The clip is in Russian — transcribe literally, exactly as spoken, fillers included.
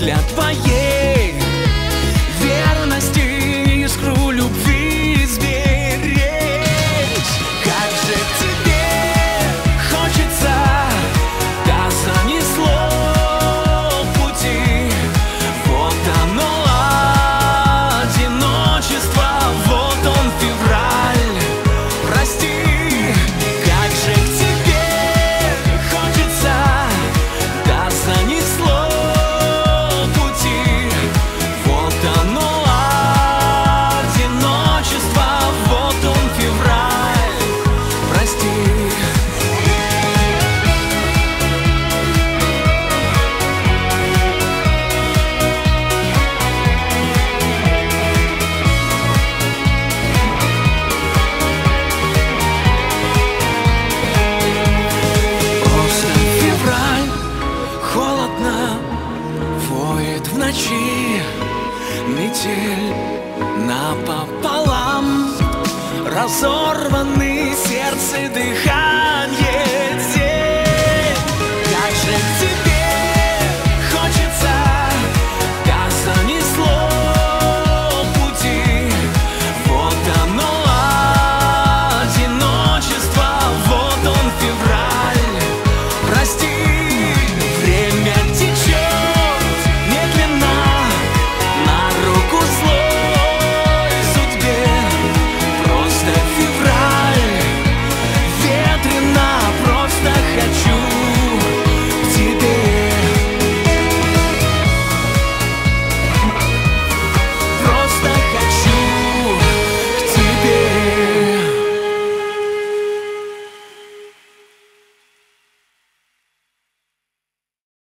для твоей верности искру любви сберечь. Как же к тебе хочется, да занесло пути. Вот оно одиночество, вот он февраль, прости. Как же к тебе хочется, да занесло пути. Вот оно одиночество, вот он февраль, прости. Просто февраль, холодно, воет в ночи метель напополам, разорваны сердце, дыхание